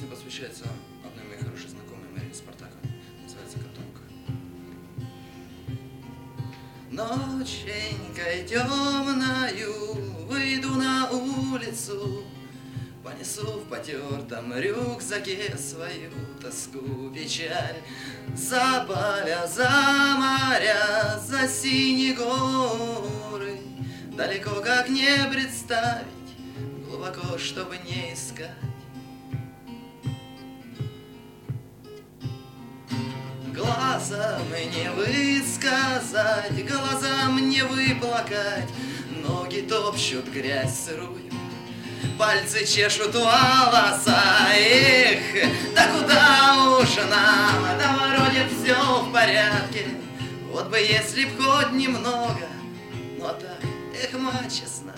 Песня посвящается одной моей хорошей знакомой Марине Спартаковой. Называется «Котомка». Ноченькой темною выйду на улицу, понесу в потертом рюкзаке свою тоску, печаль. За поля, за моря, за синие горы, далеко как не представить, глубоко, чтобы не искать. Глазом не высказать, глазам не выплакать, ноги топчут грязь сырую, пальцы чешут волоса. Эх, да куда уж нам, да вроде все в порядке. Вот бы если б хоть немного, но так, эх, мать честна.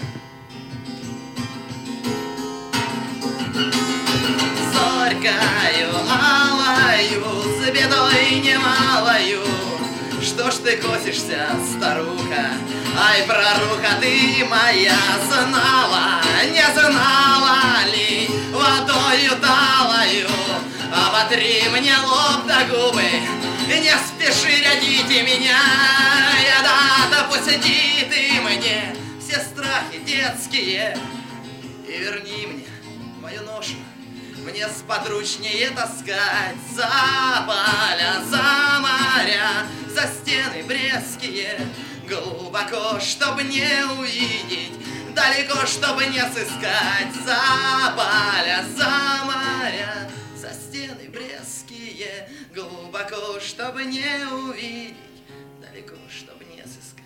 Зорькою, алою, с бедой немалою, что ж ты косишься, старуха? Ай, проруха ты моя, знала, не знала ли, водою талою оботри мне лоб да губы, не спеши рядите меня, я да пусти ты мне все страхи детские и верни мне мою ношу, мне сподручнее таскать. За поля, за моря, за стены брестские, глубоко, чтоб не увидеть, далеко, чтобы не сыскать. За поля, за моря, за стены брестские, глубоко, чтобы не увидеть, далеко, чтобы не сыскать.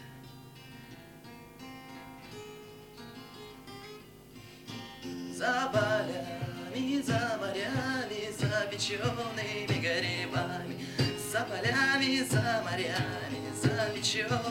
За полями, за морями, за печеными грибами, за полями, за морями, за печеными